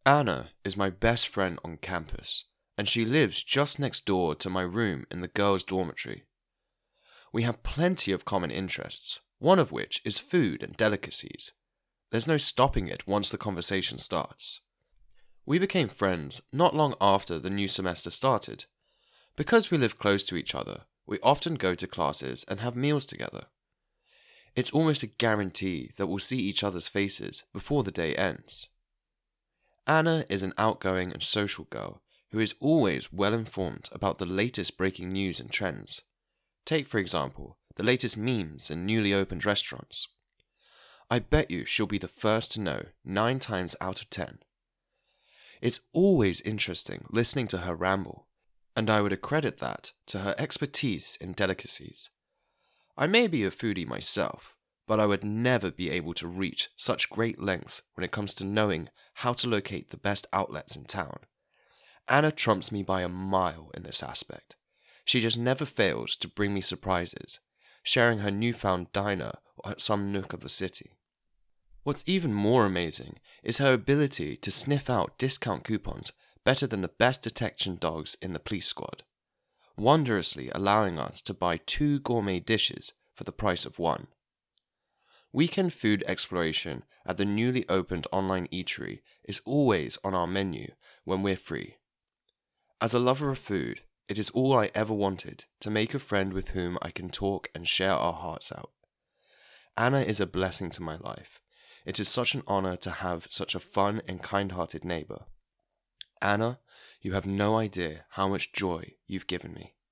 Anna is my best friend on campus, and she lives just next door to my room in the girls' dormitory. We have plenty of common interests, one of which is food and delicacies. There's no stopping it once the conversation starts. We became friends not long after the new semester started. Because we live close to each other, we often go to classes and have meals together. It's almost a guarantee that we'll see each other's faces before the day ends. Anna is an outgoing and social girl who is always well informed about the latest breaking news and trends. Take, for example, the latest memes in newly opened restaurants. I bet you she'll be the first to know 9 times out of 10. It's always interesting listening to her ramble, and I would accredit that to her expertise in delicacies. I may be a foodie myself, but I would never be able to reach such great lengths when it comes to knowing how to locate the best outlets in town. Anna trumps me by a mile in this aspect. She just never fails to bring me surprises, sharing her newfound diner at some nook of the city. What's even more amazing is her ability to sniff out discount coupons better than the best detection dogs in the police squad, wondrously allowing us to buy 2 gourmet dishes for the price of 1. Weekend food exploration at the newly opened online eatery is always on our menu when we're free. As a lover of food, it is all I ever wanted to make a friend with whom I can talk and share our hearts out. Anna is a blessing to my life. It is such an honor to have such a fun and kind-hearted neighbor. Anna, you have no idea how much joy you've given me.